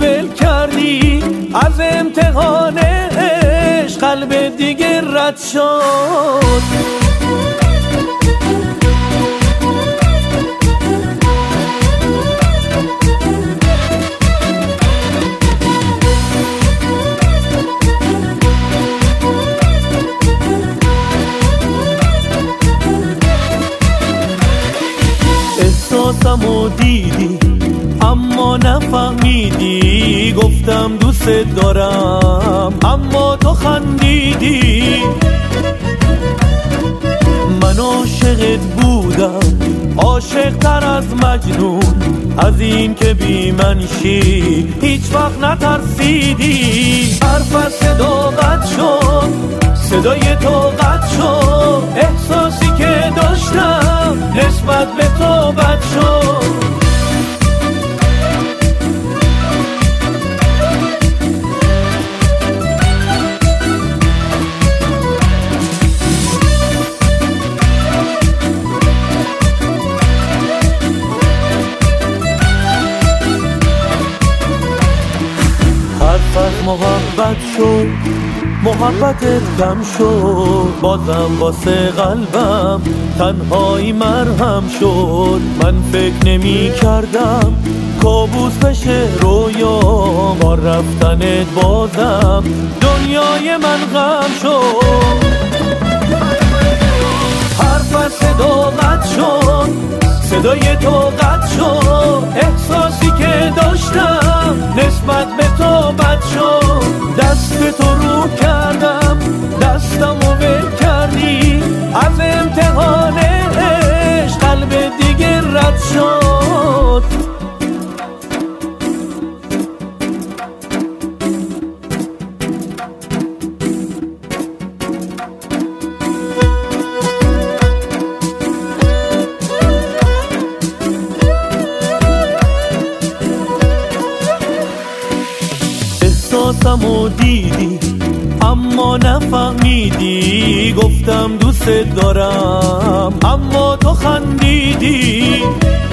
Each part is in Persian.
ول کردی، از امتحان عشق قلب دیگه رد شد. احساسمو دیدی اما نفهمیدی، گفتم دوست دارم اما تو خندیدی. من عاشقت بودم، عاشق تر از مجنون، از این که بی من شی هیچ وقت نترسیدی. حرفت صدا قد شد، صدای تو قد شد، احساسی که داشتم نسبت به تو بد شد. حرفت محبت شد، محبتت کم شد، بازم واسه قلبم تنهایی مرهم شد. من فکر نمی کردم کابوس بشه رویا، با رفتنت بازم دنیای من غم شد. حرفت صدا قد شد، صدای تو قد شد، احساسی که داشتم نسبت به تو بد شد. دست تو رو کردم، دستمو ول کردی، از امتحان عشق قلب دیگه رد شد. احساسمو دیدی اما نفهمیدی، گفتم دوست دارم اما تو خندیدی.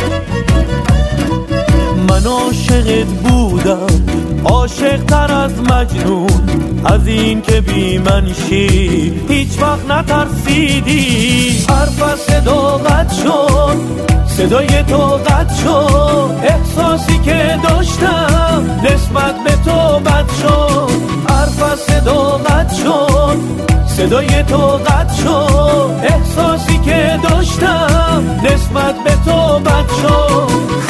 من عاشقت بودم، عاشق تر از مجنون، از این که بی من شی هیچ وقت نترسیدی. حرفت صدا قد شد، صدای تو قد شد، احساسی که داشتم نسبت به تو بد شد. حرفت صدا قد شد، صدای تو قد شد، احساسی که داشتم نسبت به تو بد شد.